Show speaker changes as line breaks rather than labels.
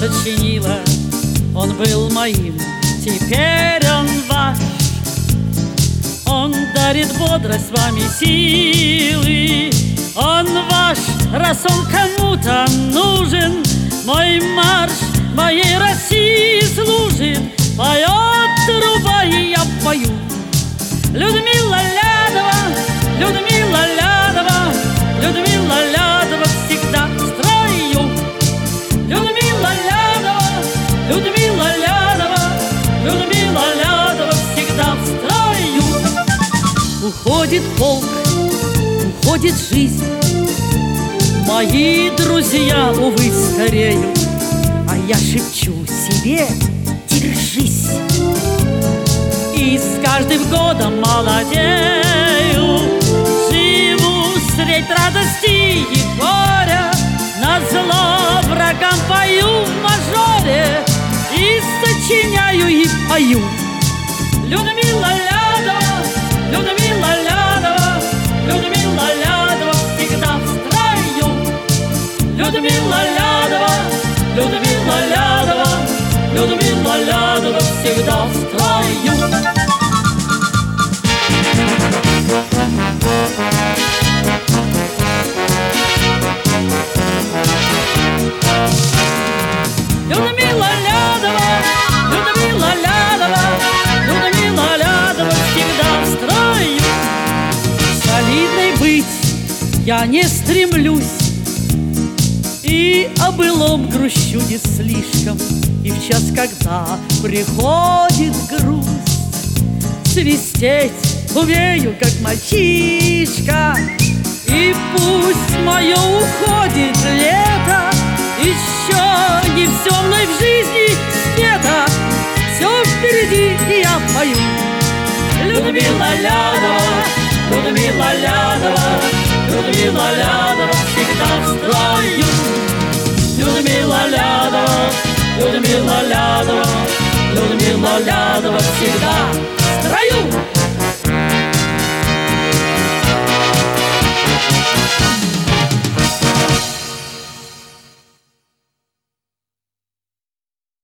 сочинила. Он был моим, теперь он ваш. Он дарит бодрость вами силы. Он ваш, раз он кому-то нужен. Мой марш моей России служит. Поет труба, и я пою. Людмила Лядова, Людмила Лядова, Людмила Лядова всегда в строю. Людмила Лядова, Людмила Лядова, Людмила Лядова всегда в строю. Уходит полк, уходит жизнь. Мои друзья, увы, стареют, а я шепчу себе: держись. И с каждым годом молодею, живу средь радости и горя. Назло врагам пою в мажоре и сочиняю и пою. Людмила Лядова, Людмила Лядова, Людмила Лядова всегда в строю. Людмила Лядова, Людмила Лядова, Людмила Лядова всегда в строю. Людмила Лядова, Людмила Лядова, Людмила Лядова всегда в строю. Солидной быть я не стремлюсь, и о былом грущу не слишком. И в час, когда приходит грусть, свистеть умею, как мальчишка. И пусть мое уходит лето, еще не все мной в жизни света. Все впереди, и я пою. Людмила Лядова, Людмила Лядова, Людмила Лядова всегда в строю. Людмила Лядова, Людмила Лядова, Людмила Лядова всегда